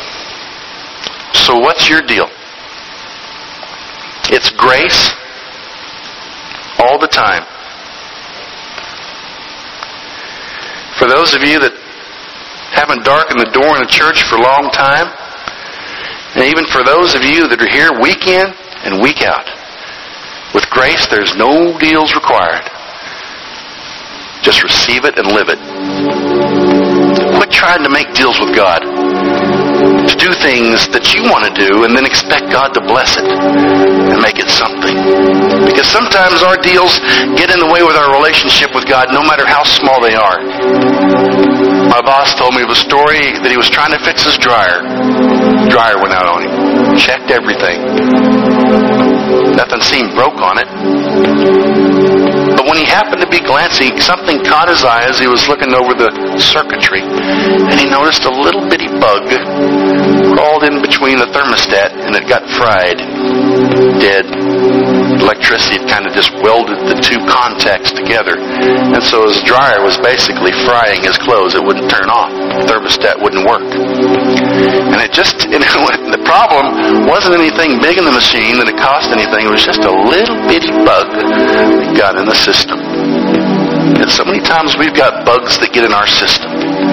It's grace all the time. For those of you that haven't darkened the door in a church for a long time. And even for those of you that are here week in and week out. With grace, there's no deals required. Just receive it and live it. Quit trying to make deals with God. To do things that you want to do and then expect God to bless it and make it something. Because sometimes our deals get in the way with our relationship with God, no matter how small they are. My boss told me of a story that he was trying to fix his dryer. Dryer went out on him. Checked everything. Nothing seemed broke on it. But when he happened to be glancing, something caught his eye as he was looking over the circuitry, and he noticed a little bitty bug crawled in between the thermostat, and it got fried. Dead. Electricity had kind of just welded the two contacts together. And so his dryer was basically frying his clothes. It wouldn't turn off. The thermostat wouldn't work. And the problem wasn't anything big in the machine that it cost anything. It was just a little bitty bug that got in the system. And so many times we've got bugs that get in our system.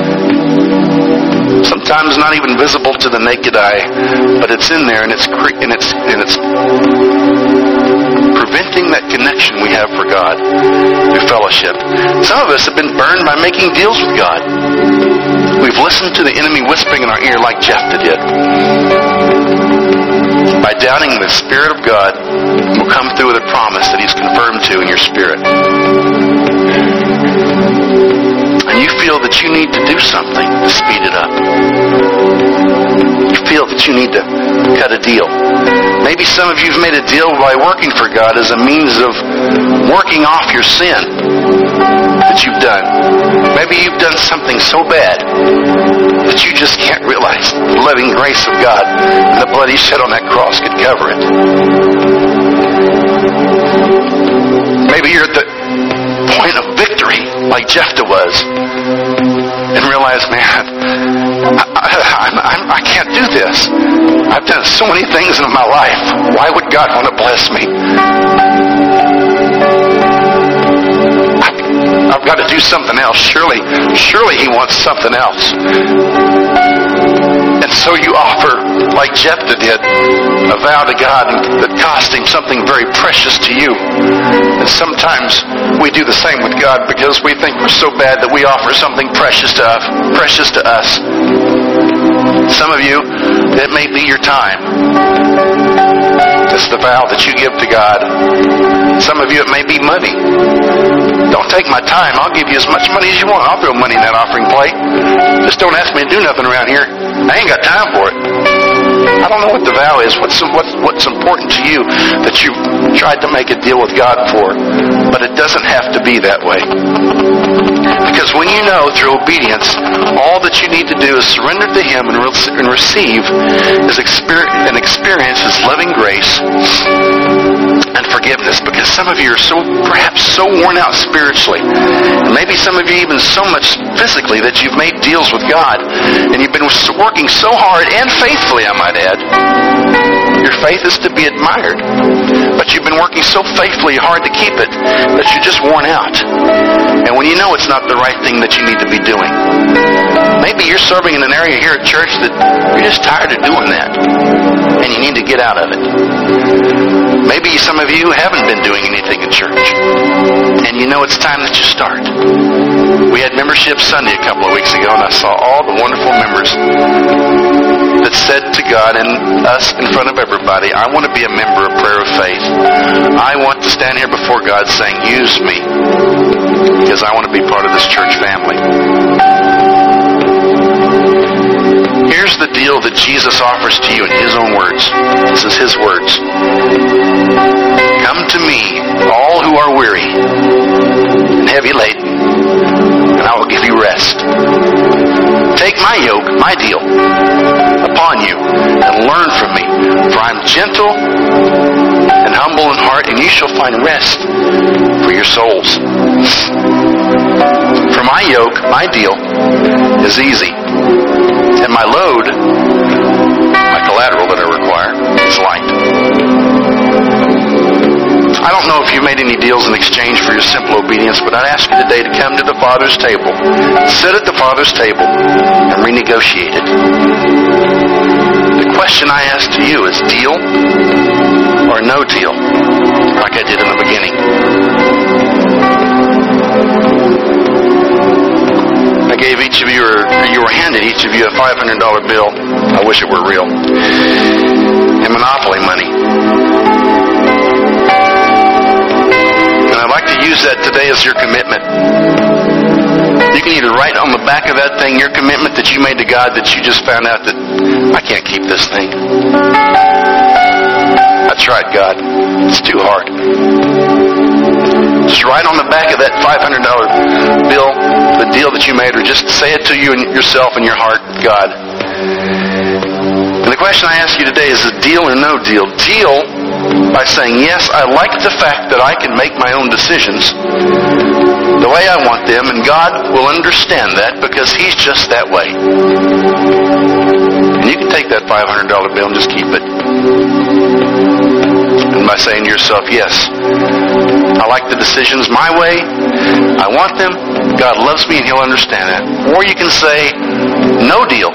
Sometimes not even visible to the naked eye, but it's in there and it's preventing that connection we have for God through fellowship. Some of us have been burned by making deals with God. We've listened to the enemy whispering in our ear like Jephthah did. By doubting the Spirit of God will come through with a promise that He's confirmed to in your spirit. And you feel that you need to do something to speed it up. You feel that you need to cut a deal. Maybe some of you have made a deal by working for God as a means of working off your sin that you've done. Maybe you've done something so bad that you just can't realize the loving grace of God and the blood He shed on that cross could cover it. Maybe you're at the point of victory like Jephthah was and realize, man, I can't do this. I've done so many things in my life. Why would God want to bless me? I've got to do something else. Surely He wants something else. And so you offer, like Jephthah did, a vow to God that cost him something very precious to you. And sometimes we do the same with God because we think we're so bad that we offer something precious to us. Some of you, it may be your time. It's the vow that you give to God. Some of you, it may be money. Don't take my time. I'll give you as much money as you want. I'll throw money in that offering plate. Just don't ask me to do nothing around here. I ain't got time for it. I don't know what the vow is. What's important to you that you've tried to make a deal with God for. But it doesn't have to be that way. Because when you know through obedience, all that you need to do is surrender to Him and receive and experience His loving grace and forgiveness. Because some of you are perhaps so worn out spiritually, and maybe some of you even so much physically, that you've made deals with God and you've been working so hard and faithfully, I might add. Your faith is to be admired, but you've been working so faithfully hard to keep it that you're just worn out. And when you know it's not the right thing that you need to be doing, maybe you're serving in an area here at church that you're just tired of doing that and you need to get out of it. Maybe some of you haven't been doing anything in church and you know it's time that you start. We had Membership Sunday a couple of weeks ago, and I saw all the wonderful members that said to God and us in front of everybody, I want to be a member of Prayer of Faith. I want to stand here before God saying, use me, because I want to be part of this church family. Here's the deal that Jesus offers to you in His own words. This is His words. Come to me, all who are weary and heavy laden, and I will give you rest. Take my yoke, my deal, upon you, and learn from me. For I am gentle and humble in heart, and you shall find rest for your souls. For my yoke, my deal, is easy, and my load, my collateral that I require, is light. I don't know if you made any deals in exchange for your simple obedience, but I'd ask you today to come to the Father's table, sit at the Father's table, and renegotiate it. The question I ask to you is deal or no deal, like I did in the beginning. I gave each of you, or you were handed each of you a $500 bill. I wish it were real. And Monopoly money. And I'd like to use that today as your commitment. You can either write on the back of that thing your commitment that you made to God that you just found out that I can't keep this thing. I tried, God. It's too hard. Just write on the back of that $500 bill the deal that you made, or just say it to you and yourself in your heart, God. And the question I ask you today is a deal or no deal? Deal by saying, yes, I like the fact that I can make my own decisions the way I want them, and God will understand that because He's just that way. And you can take that $500 bill and just keep it. And by saying to yourself, yes, I like the decisions my way, I want them, God loves me and He'll understand that. Or you can say, no deal.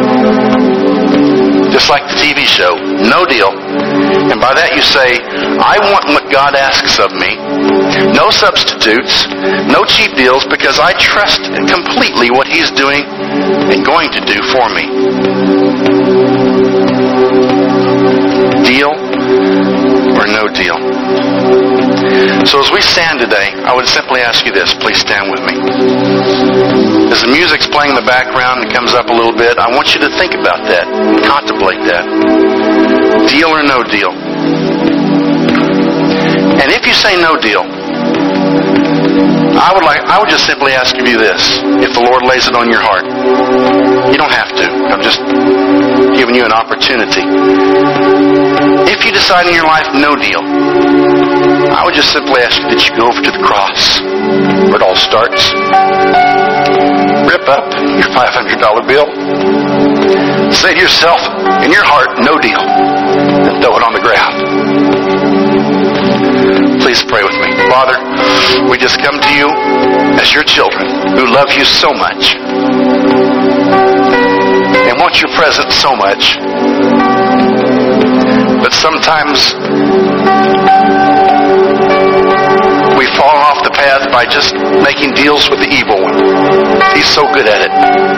Just like the TV show, no deal. And by that you say, I want what God asks of me. No substitutes, no cheap deals, because I trust completely what He's doing and going to do for me. Deal or no deal? So as we stand today, I would simply ask you this. Please stand with me. As the music's playing in the background and comes up a little bit, I want you to think about that, contemplate that. Deal or no deal? And if you say no deal, I would just simply ask of you this. If the Lord lays it on your heart, you don't have to. I'm just giving you an opportunity. If you decide in your life no deal, I would just simply ask you that you go over to the cross where it all starts. Rip up your $500 bill. Say to yourself in your heart, no deal. And throw it on the ground. Please pray with me. Father, we just come to you as your children who love you so much and want your presence so much. But sometimes we fall off the path by just making deals with the evil one. He's so good at it.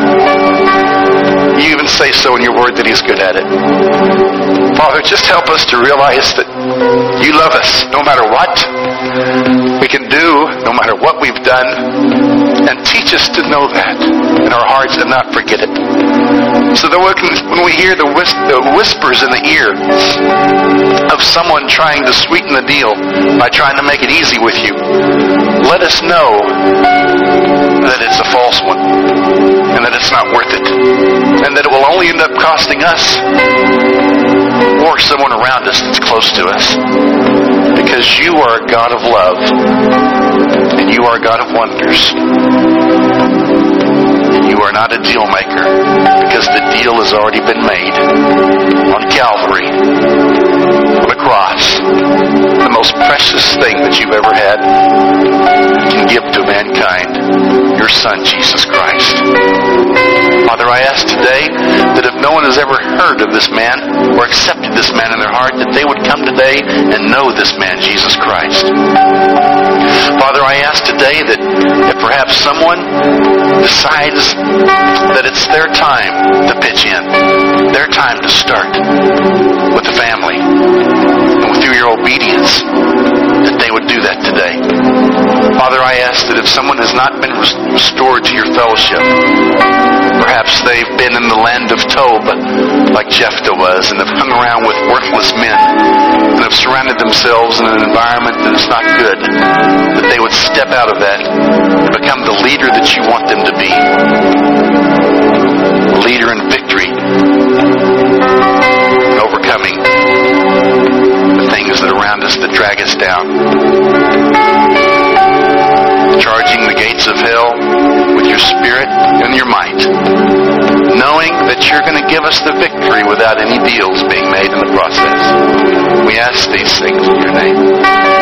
You even say so in your word that He's good at it. Father, just help us to realize that you love us no matter what we can do, no matter what we've done, and teach us to know that in our hearts and not forget it. So that when we hear the whispers in the ear of someone trying to sweeten the deal by trying to make it easy with you, let us know that it's a false one and that it's not worth it and that it will only end up costing us or someone around us that's close to us, because you are a God of love and you are a God of wonders. You are not a deal maker, because the deal has already been made on Calvary, on the cross. The most precious thing that you've ever had can give to mankind, your Son, Jesus Christ. Father, I ask today that if no one has ever heard of this man or accepted this man in their heart, that they would come today and know this man, Jesus Christ. Father, I ask today that if perhaps someone decides that it's their time to pitch in, their time to start with the family, and through your obedience, that they would do that today. Father, I ask that if someone has not been restored to your fellowship, perhaps they've been in the land of Tob like Jephthah was, and have hung around with worthless men, and have surrounded themselves in an environment that is not good, that they would step out of that and become the leader that you want them to be. A leader in victory and overcoming the things that are around us that drag us down. Charging the gates of hell with your spirit and your might, knowing that you're going to give us the victory without any deals being made in the process. We ask these things in your name.